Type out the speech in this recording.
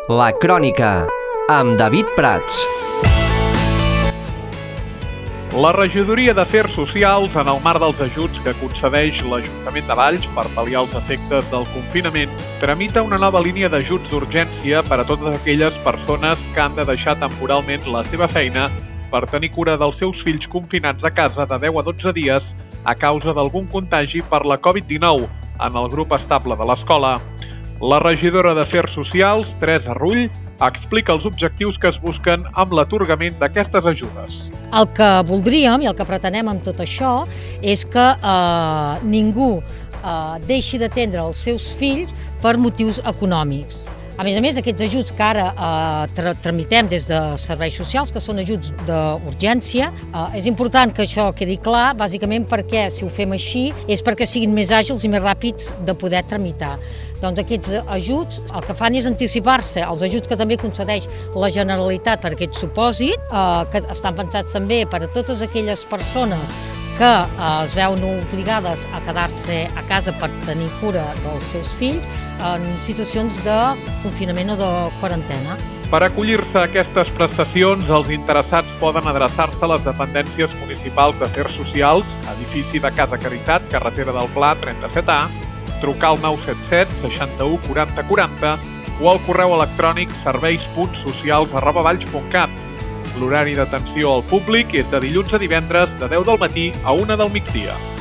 La Crònica, amb David Prats. La Regidoria d'Afers Socials, en el marc dels ajuts que concedeix l'Ajuntament de Valls per pal·liar els efectes del confinament, tramita una nova línia d'ajuts d'urgència per a totes aquelles persones que han de deixar temporalment la seva feina per tenir cura dels seus fills confinats a casa de 10 a 12 dies a causa d'algun contagi per la Covid-19 en el grup estable de l'escola. La regidora d'Afers Socials, Teresa Rull, explica els objectius que es busquen amb l'atorgament d'aquestes ajudes. El que voldríem i el que pretenem amb tot això és que ningú deixi d'atendre els seus fills per motius econòmics. A més, aquests ajuts que ara tramitem des de serveis socials, que són ajuts d'urgència, és important que això quedi clar, bàsicament perquè, si ho fem així, és perquè siguin més àgils i més ràpids de poder tramitar. Doncs aquests ajuts el que fan és anticipar-se als ajuts que també concedeix la Generalitat per aquest supòsit, que estan pensats també per a totes aquelles persones que es veuen obligades a quedar-se a casa per tenir cura dels seus fills en situacions de confinament o de quarantena. Per acollir-se a aquestes prestacions, els interessats poden adreçar-se a les dependències municipals d'Afers Socials, edifici de Casa Caritat, carretera del Pla 37A, trucar al 977 61 40 40 o al correu electrònic serveis.socials@valls.cat. L'horari d'atenció al públic és de dilluns a divendres de 10 del matí a 1 del migdia.